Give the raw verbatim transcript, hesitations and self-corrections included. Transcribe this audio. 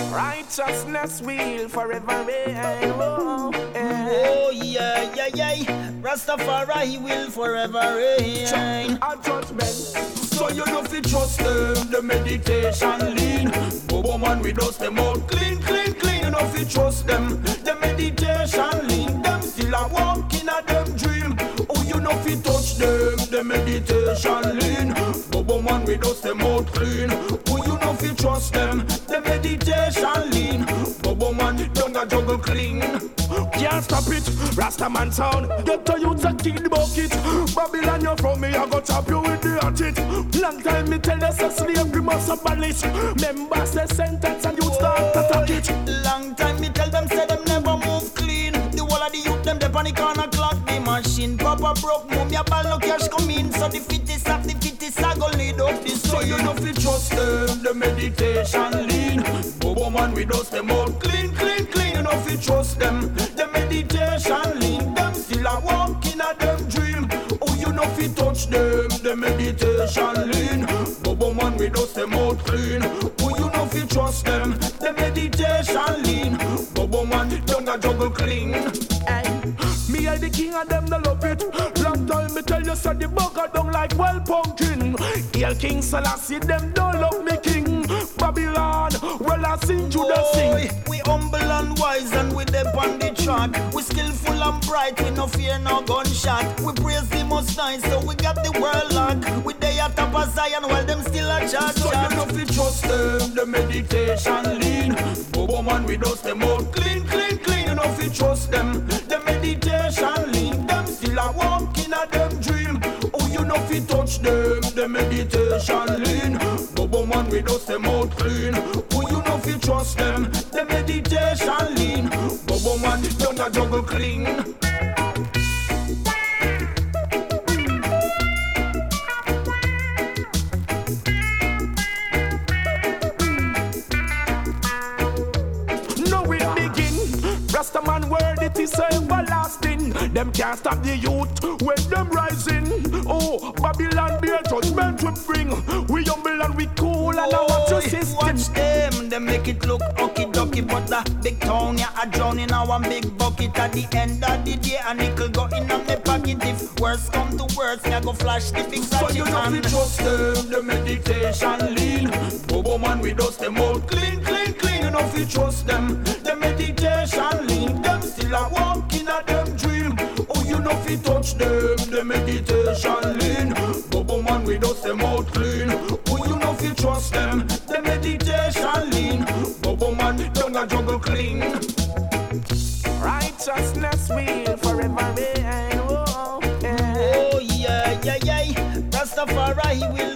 Righteousness will forever reign. Oh, yeah. Oh yeah, yeah, yeah. Rastafari will forever reign. A judgment. So you know fi trust them, the meditation lean. Bobo man with us them all clean, clean, clean. You know fi trust them, the meditation lean. Them still a walk in a them dream. Oh you know fi touch them, the meditation lean. Bobo man with us them all clean. Oh you know fi trust them, the meditation lean. Bobo man don't a juggle clean. Can't stop it, Rastaman sound. Get to you to kill the bucket. Babylon, you're from me, I go chop you with the hatchet. Long time me tell us a slavery must abolish. Members say sentence and you start to attack it. Long time me tell them say them never move clean. The whole of the youth them they panic on a clock the machine. Papa broke mum, your ball no cash come in. So the fittest of the fittest I go lead up this. So you know fi trust them, the meditation lean. Bobo man with us them all clean, clean, clean. You know fi trust them, the meditation lean. Them still a walk in a them dream. Oh you know fi touch them, the meditation lean. Bobo man with us them all clean. Oh you know fi trust them, the meditation lean. Bobo man don't a juggle clean. Hey, me and the king and them no love it. Long time me tell you so the bugger don't like well pumpkin. Hail King Selassie them don't love me king. Babylon, well I sing to the sing. We humble and wise and we dep on the track. We skillful and bright, we no fear no gunshot. We praise the most high, so we got the world lock. We day at top of Zion while them still a chat. So you know fi trust them, the meditation lean. Bobo man with us them all clean, clean, clean. You know fi trust them, the meditation lean. Them still a walk in a them dream. Oh you know fi touch them, the meditation lean. Bobo man with us them all clean. Oh you know fi trust them, the meditation lean. Bobo man don't a juggle clean. Rastaman word it is everlasting. Them can't stop the youth when them rising. Oh, Babylon be a judgment we bring. We humble and we cool and oh, our watch system. Watch them, they make it look okie dokie. But the big town, yeah, I drown in our big bucket. At the end of the day, a nickel go in on my pocket. If worse come to worse, I go flash the big so you know fi trust them, the meditation lean. Bobo man with us them all clean, clean, clean. You know fi trust them, the meditation lean. Them still a walk in a them dream. Oh you know fi touch them, the meditation lean. Bobo man with us them all clean. Oh you know fi trust them, the meditation lean. Bobo man don't a juggle clean. Righteousness will forever reign. Oh, yeah. Oh yeah, yeah, yeah. Rastafari will